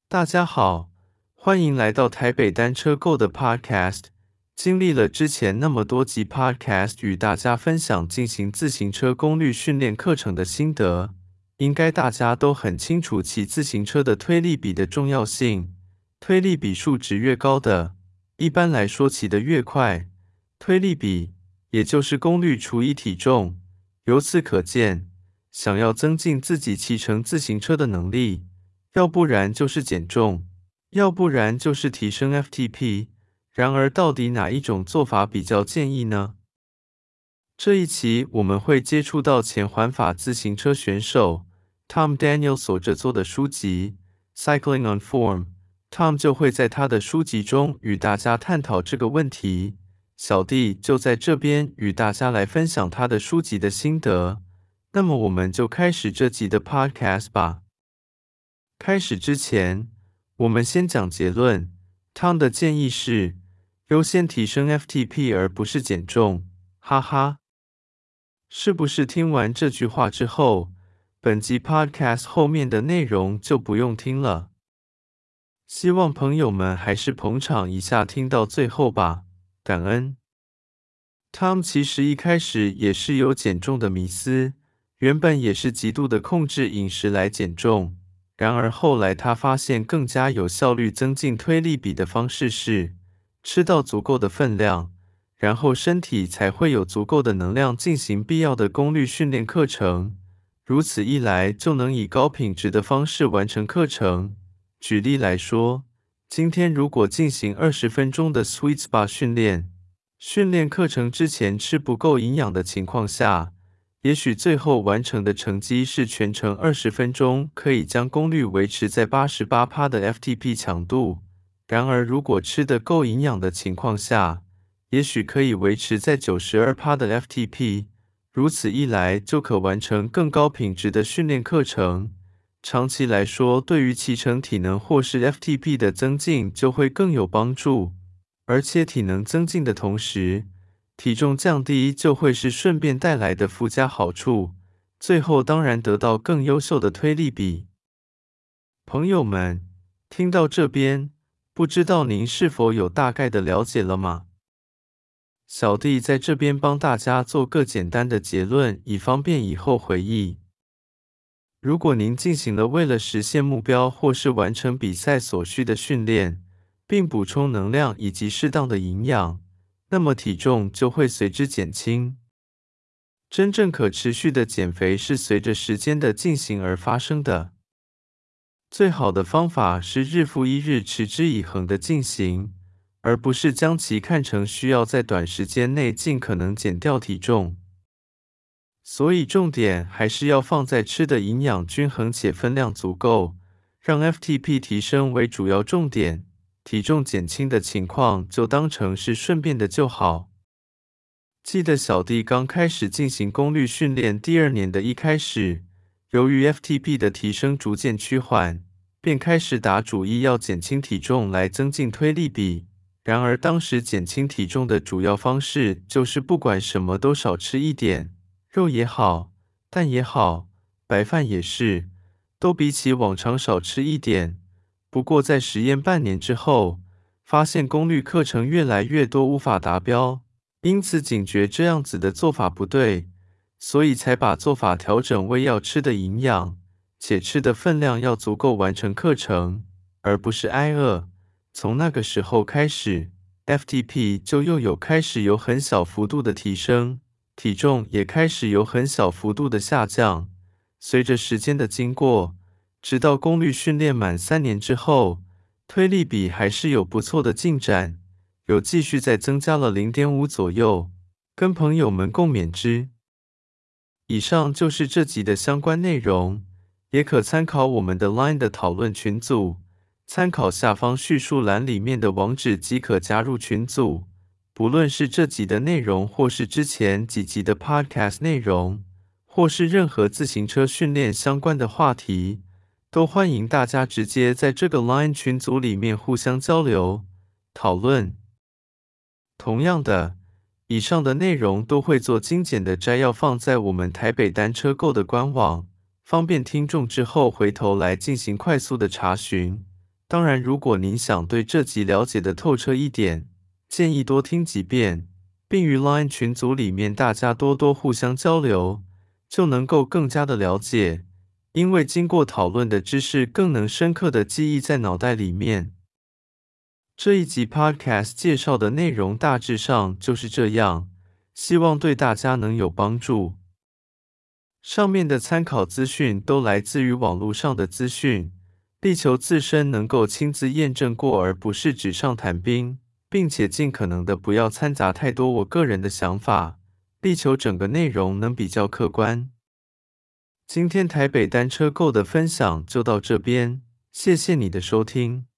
大家好，欢迎来到台北单车购的 Podcast。经历了之前那么多集 Podcast 与大家分享进行自行车功率训练课程的心得，应该大家都很清楚骑自行车的推力比的重要性。推力比数值越高的，一般来说骑得越快。推力比，也就是功率除以体重。由此可见，想要增进自己骑乘自行车的能力，要不然就是减重，要不然就是提升 FTP。然而，到底哪一种做法比较建议呢？这一期我们会接触到前环法自行车选手 Tom Daniel 所制作的书籍《Cycling on Form》。Tom 就会在他的书籍中与大家探讨这个问题。小弟就在这边与大家来分享他的书籍的心得。那么，我们就开始这集的 Podcast 吧。开始之前，我们先讲结论。Tom 的建议是优先提升 FTP 而不是减重，哈哈。是不是听完这句话之后，本集 Podcast 后面的内容就不用听了？希望朋友们还是捧场一下，听到最后吧，感恩。Tom 其实一开始也是有减重的迷思，原本也是极度的控制饮食来减重。然而后来他发现更加有效率增进推力比的方式是吃到足够的分量，然后身体才会有足够的能量进行必要的功率训练课程。如此一来就能以高品质的方式完成课程。举例来说，今天如果进行20分钟的 Sweet Spot 训练课程之前吃不够营养的情况下，也许最后完成的成绩是全程20分钟可以将功率维持在 88% 的 FTP 强度。然而如果吃得够营养的情况下，也许可以维持在 92% 的 FTP。如此一来就可完成更高品质的训练课程。长期来说，对于骑乘体能或是 FTP 的增进就会更有帮助。而且体能增进的同时，体重降低就会是顺便带来的附加好处，最后当然得到更优秀的推力比。朋友们，听到这边，不知道您是否有大概的了解了吗？小弟在这边帮大家做个简单的结论，以方便以后回忆。如果您进行了为了实现目标或是完成比赛所需的训练，并补充能量以及适当的营养，那么体重就会随之减轻。真正可持续的减肥是随着时间的进行而发生的。最好的方法是日复一日持之以恒的进行，而不是将其看成需要在短时间内尽可能减掉体重。所以重点还是要放在吃的营养均衡且分量足够，让 FTP 提升为主要重点，体重减轻的情况就当成是顺便的就好。记得小弟刚开始进行功率训练第2年的一开始，由于 FTP 的提升逐渐趋缓，便开始打主意要减轻体重来增进推力比。然而当时减轻体重的主要方式就是不管什么都少吃一点，肉也好，蛋也好，白饭也是，都比起往常少吃一点。不过在实验半年之后，发现功率课程越来越多无法达标，因此警觉这样子的做法不对，所以才把做法调整为要吃的营养，且吃的分量要足够完成课程，而不是挨饿。从那个时候开始， FTP 就又开始有很小幅度的提升，体重也开始有很小幅度的下降。随着时间的经过，直到功率训练满3年之后，推力比还是有不错的进展，有继续再增加了 0.5 左右，跟朋友们共勉之。以上就是这集的相关内容，也可参考我们的 LINE 的讨论群组，参考下方叙述栏里面的网址即可加入群组。不论是这集的内容，或是之前几集的 Podcast 内容，或是任何自行车训练相关的话题，都欢迎大家直接在这个 LINE 群组里面互相交流、讨论。同样的，以上的内容都会做精简的摘要放在我们台北单车购的官网，方便听众之后回头来进行快速的查询。 当然，如果您想对这集了解的透彻一点，建议多听几遍，并于 LINE 群组里面大家多多互相交流，就能够更加的了解，因为经过讨论的知识更能深刻的记忆在脑袋里面。这一集 Podcast 介绍的内容大致上就是这样，希望对大家能有帮助。上面的参考资讯都来自于网络上的资讯，力求自身能够亲自验证过，而不是纸上谈兵，并且尽可能的不要掺杂太多我个人的想法，力求整个内容能比较客观。今天台北单车购的分享就到这边，谢谢你的收听。